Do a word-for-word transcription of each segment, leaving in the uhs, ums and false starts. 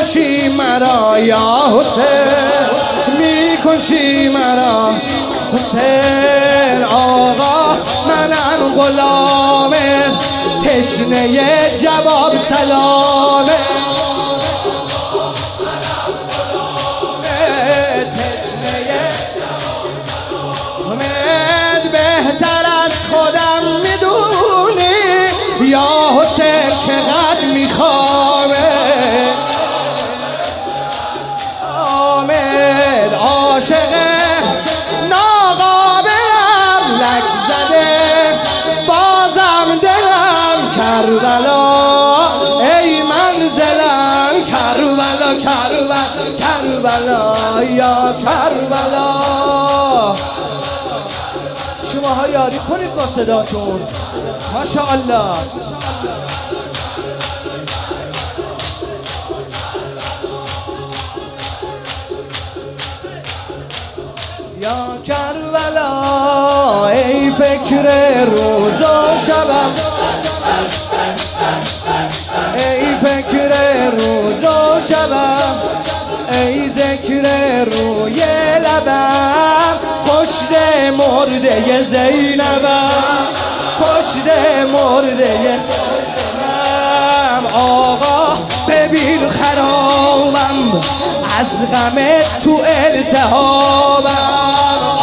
میکشی مرا یا حسین، میکشی مرا حسین. آقا منم غلام تشنه جواب سلامه، بهتر از خودم میدونی یا حسین چقدر میخوامه. آمد عاشق ناقابلم لک زده بازم دلم کربلا ای منزلم کربلا کربلا کربلا یا کربلا. شماها یاری کنید با صداتون ماشاءالله. یا کربلا ای فکر روز و شبم، ای فکر روز و شبم، ای ذکر روی لبم، پشت مرده زینبم، پشت مرده زینبم. آقا ببین خرابم از غم تو التهابم.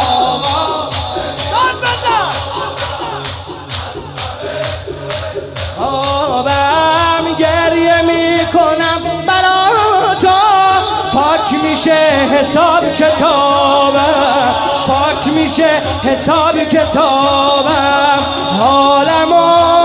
آبم گریه میکنم برا تو، پاک میشه حساب کتابم، پاک میشه حساب کتابم. حالمو